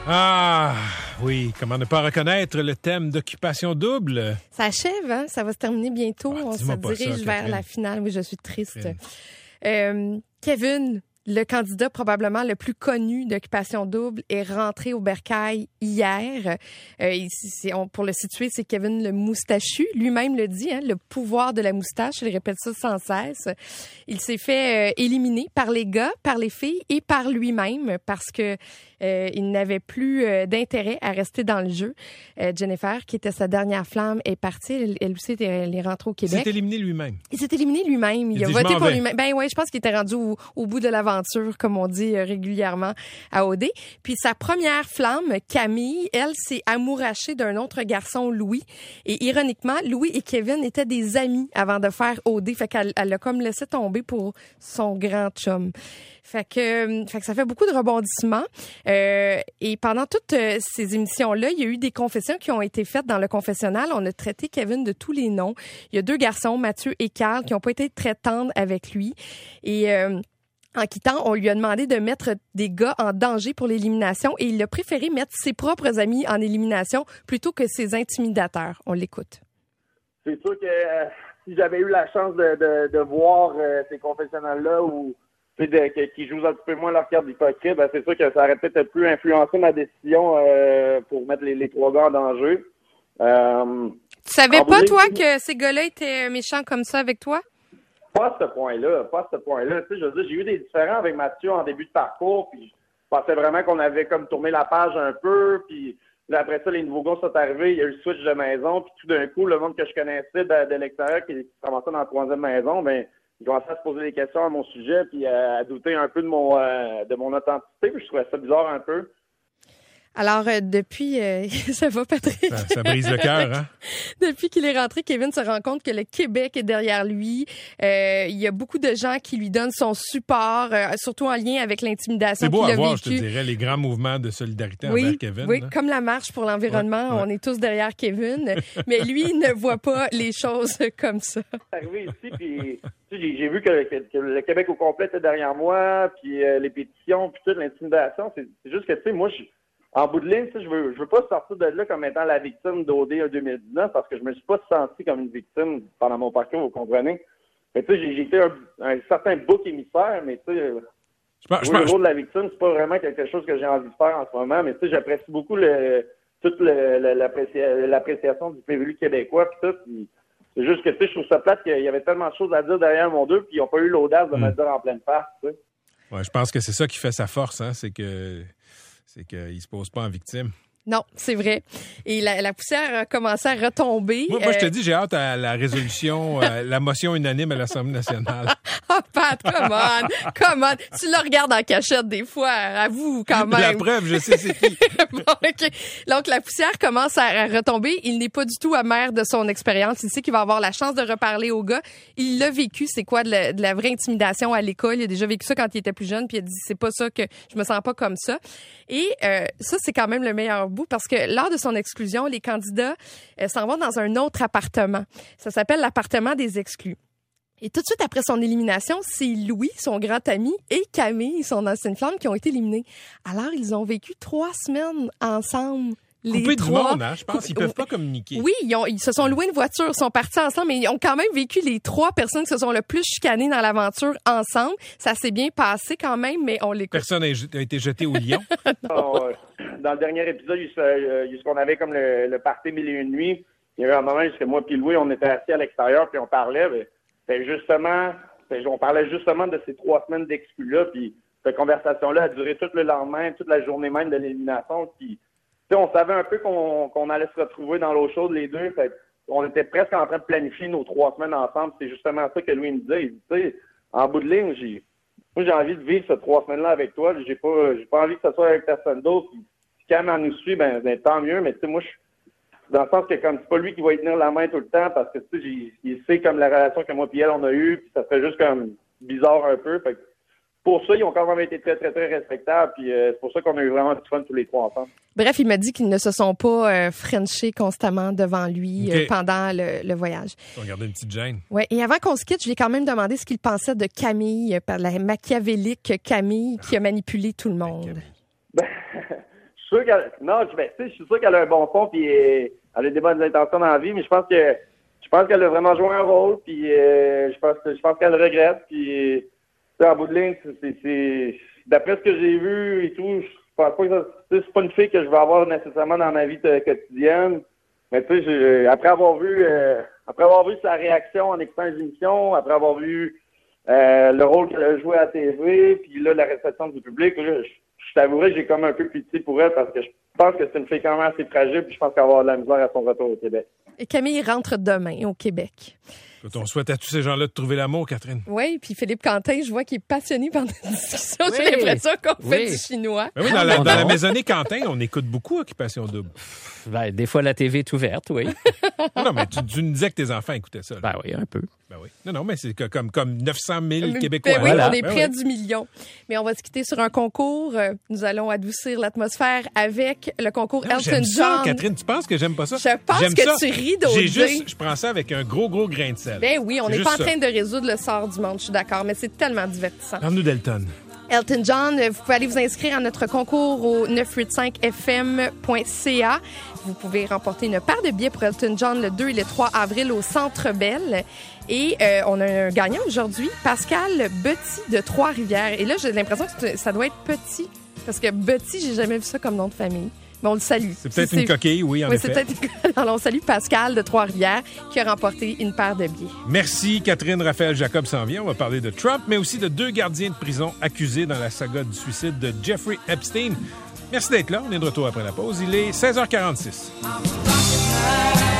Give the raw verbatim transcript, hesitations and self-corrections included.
Ah, oui. Comment ne pas reconnaître le thème d'Occupation double? Ça achève, hein? Ça va se terminer bientôt. Ah, On se dis-moi pas dirige ça, vers Catherine. la finale. Oui, je suis triste. Euh, Kevin, le candidat probablement le plus connu d'Occupation double, est rentré au bercail hier. Euh, il- c'est- on- pour le situer, c'est Kevin le moustachu. Lui-même le dit, hein, le pouvoir de la moustache. Il répète ça sans cesse. Il s'est fait euh, éliminer par les gars, par les filles et par lui-même parce que euh, il n'avait plus euh, d'intérêt à rester dans le jeu. Euh, Jennifer, qui était sa dernière flamme, est partie. Elle, elle aussi, elle est rentrée au Il Québec. s'est éliminé lui-même. Il s'est éliminé lui-même. Il, Il a dit, voté je m'en pour vais. lui-même. Ben ouais, je pense qu'il était rendu au, au bout de l'aventure, comme on dit euh, régulièrement à O D. Puis sa première flamme, Camille, elle s'est amourachée d'un autre garçon, Louis. Et ironiquement, Louis et Kevin étaient des amis avant de faire O D. Fait qu'elle elle l'a comme laissé tomber pour son grand chum. Fait que, fait que ça fait beaucoup de rebondissements. Euh, et pendant toutes euh, ces émissions-là, il y a eu des confessions qui ont été faites dans le confessionnal. On a traité Kevin de tous les noms. Il y a deux garçons, Mathieu et Carl, qui n'ont pas été très tendres avec lui. Et euh, en quittant, on lui a demandé de mettre des gars en danger pour l'élimination et il a préféré mettre ses propres amis en élimination plutôt que ses intimidateurs. On l'écoute. C'est sûr que euh, si j'avais eu la chance de, de, de voir euh, ces confessionnels-là ou tu sais, de- que- qui jouent un petit peu moins leur carte d'hypocrite, ben, c'est sûr que ça aurait peut-être plus influencé ma décision euh, pour mettre les, les trois gars en danger. Euh, Tu savais En pas, bout de toi, ligne- que ces gars-là étaient méchants comme ça avec toi? Pas à ce point-là, pas à ce point-là. Tu sais, je veux dire, j'ai eu des différends avec Mathieu en début de parcours, puis je pensais vraiment qu'on avait comme tourné la page un peu, puis là, après ça, les nouveaux gars sont arrivés, il y a eu le switch de maison, puis tout d'un coup, le monde que je connaissais de, de l'extérieur, qui commençait dans la troisième maison, ben ils commençaient à se poser des questions à mon sujet, puis à, à douter un peu de mon euh, de mon authenticité, puis je trouvais ça bizarre un peu. Alors, euh, depuis... euh, ça va, Patrick? Ça, ça brise le cœur, hein? Depuis qu'il est rentré, Kevin se rend compte que le Québec est derrière lui. Euh, il y a beaucoup de gens qui lui donnent son support, euh, surtout en lien avec l'intimidation C'est beau qu'il à a voir, je te vécue. dirais, les grands mouvements de solidarité Oui, envers Kevin. oui, là. comme la marche pour l'environnement, Ouais, ouais. on est tous derrière Kevin, mais lui il ne voit pas les choses comme ça. Arrivé ici, puis tu sais, j'ai, j'ai vu que, que- que le Québec au complet était derrière moi, puis euh, les pétitions, puis toute l'intimidation. C'est, c'est juste que, tu sais, moi, je, en bout de ligne, tu sais, je veux, je veux pas sortir de là comme étant la victime d'O D en deux mille dix-neuf parce que je me suis pas senti comme une victime pendant mon parcours, vous comprenez? Mais tu sais, j'ai, j'ai été un, un certain bouc émissaire, mais tu sais, Je pense- je jouer le pense- rôle de la victime, c'est pas vraiment quelque chose que j'ai envie de faire en ce moment, mais tu sais, j'apprécie beaucoup le, toute le, le- l'apprécia- l'appréciation du P V L québécois, puis tout, puis c'est juste que, tu sais, je trouve ça plate qu'il y avait tellement de choses à dire derrière mon dos, puis ils n'ont pas eu l'audace de me le dire en pleine face, tu sais. Ouais, je pense que c'est ça qui fait sa force, hein, c'est que c'est qu'il se pose pas en victime. Non, c'est vrai. Et la, la poussière a commencé à retomber. Moi, moi je te Euh, dis, j'ai hâte à la résolution, euh, la motion unanime à l'Assemblée nationale. Oh, Pat, come on, come on. Tu le regardes en cachette des fois, avoue quand même. La preuve, je sais c'est qui. Bon, OK. Donc, la poussière commence à, à retomber. Il n'est pas du tout amer de son expérience. Il sait qu'il va avoir la chance de reparler au gars. Il l'a vécu. C'est quoi de la, de la vraie intimidation à l'école? Il a déjà vécu ça quand il était plus jeune. Puis il a dit, c'est pas ça que je me sens pas comme ça. Et euh, ça, c'est quand même le meilleur bout parce que lors de son exclusion, les candidats euh, s'en vont dans un autre appartement. Ça s'appelle l'appartement des exclus. Et tout de suite après son élimination, c'est Louis, son grand ami, et Camille, son ancienne flamme, qui ont été éliminés. Alors, ils ont vécu trois semaines ensemble. Les Coupé du trois. monde, hein, je pense qu'ils peuvent pas communiquer. Oui, ils, ont, ils se sont loués une voiture, ils sont partis ensemble, mais ils ont quand même vécu les trois personnes qui se sont le plus chicanées dans l'aventure ensemble. Ça s'est bien passé quand même, mais on l'écoute. Personne a a été jeté au lion. Ah, ouais. Dans le dernier épisode, il y a eu ce- euh, il y a eu ce qu'on avait comme le, le party mille et une nuits. Il y a eu un moment où moi puis Louis, on était assis à l'extérieur puis on parlait. Ben, c'était justement, c'était- on parlait justement de ces trois semaines d'exclus-là. Puis cette conversation-là a duré tout le lendemain, toute la journée même de l'élimination. Puis tu sais, on savait un peu qu'on, qu'on allait se retrouver dans l'eau chaude les deux. Fait on était presque en train de planifier nos trois semaines ensemble. C'est justement ça que Louis me disait. Il dit, tu sais, en bout de ligne, j'ai, moi, j'ai envie de vivre ces trois semaines-là avec toi. J'ai pas, j'ai pas envie que ce soit avec personne d'autre. Puis, si Cam en nous suit, ben, ben, tant mieux. Mais tu sais, moi, je dans le sens que comme c'est pas lui qui va y tenir la main tout le temps parce que tu sais, j'ai- il sait comme la relation que moi et elle on a eue, puis ça fait juste comme bizarre un peu. Fait que pour ça, ils ont quand même été très, très, très respectables. Puis euh, c'est pour ça qu'on a eu vraiment du fun tous les trois ensemble. Bref, il m'a dit qu'ils ne se sont pas euh, frenchés constamment devant lui OK. euh, pendant le, le voyage. On regardait une petite gêne. Ouais. Et avant qu'on se quitte, je lui ai quand même demandé ce qu'il pensait de Camille, euh, par la machiavélique Camille qui a manipulé tout le monde. Ben, sûr qu'elle, non, je, ben, tu sais, je suis sûr qu'elle a un bon fond, puis euh, elle a des bonnes intentions dans la vie, mais je pense que, je pense qu'elle a vraiment joué un rôle, puis euh, je pense, je pense qu'elle le regrette, puis en bout de ligne, c'est, c'est, c'est, d'après ce que j'ai vu et tout, je pense pas que ça, c'est pas une fille que je vais avoir nécessairement dans ma vie t- quotidienne. Mais tu sais, après avoir vu, euh, après avoir vu sa réaction en écoutant les émissions, après avoir vu euh, le rôle qu'elle a joué à la T V, puis là la réception du public, là, je, je t'avouerais, j'ai comme un peu pitié pour elle parce que je pense que c'est une fille quand même assez fragile, puis je pense qu'elle va avoir de la misère à son retour au Québec. Et Camille rentre demain au Québec. On souhaite à tous ces gens-là de trouver l'amour, Catherine. Oui, puis Philippe Quentin, je vois qu'il est passionné par notre discussion. Oui. J'ai l'impression qu'on Oui. fait du chinois. Ben oui, dans la, dans la maisonnée Quentin, on écoute beaucoup Occupation Double. Ben, des fois, la T V est ouverte, oui. Non, non, mais tu, tu nous disais que tes enfants écoutaient ça. Là. Ben oui, un peu. Ben oui. Non, non, mais c'est que- comme, comme neuf cent mille Ben Québécois. oui, Voilà. on est Ben près oui. du million. Mais on va se quitter sur un concours. Euh, Nous allons adoucir l'atmosphère avec le concours Non, Elton j'aime ça, John. Catherine. Tu penses que j'aime pas ça? Je pense J'aime que ça. tu ris d'O D. J'ai juste, je prends ça avec un gros, gros grain de sel. Ben oui, on C'est n'est juste pas en ça. train de résoudre le sort du monde, je suis d'accord, mais c'est tellement divertissant. Parle-nous d'Elton. Elton John, euh, vous pouvez aller vous inscrire à notre concours au neuf cent quatre-vingt-cinq F M point C A. Vous pouvez remporter une paire de billets pour Elton John le deux et le trois avril au Centre Bell. Et euh, on a un gagnant aujourd'hui, Pascal Betty de Trois-Rivières. Et là, j'ai l'impression que c'est- ça doit être Petit, parce que Betty, j'ai jamais vu ça comme nom de famille. Mais on le salue. C'est peut-être Si une coquille, oui, en Oui, effet. c'est peut-être une... Alors, on salue Pascal de Trois-Rivières qui a remporté une paire de billets. Merci, Catherine. Raphaël Jacob s'en vient. On va parler de Trump, mais aussi de deux gardiens de prison accusés dans la saga du suicide de Jeffrey Epstein. Merci d'être là. On est de retour après la pause. Il est seize heures quarante-six.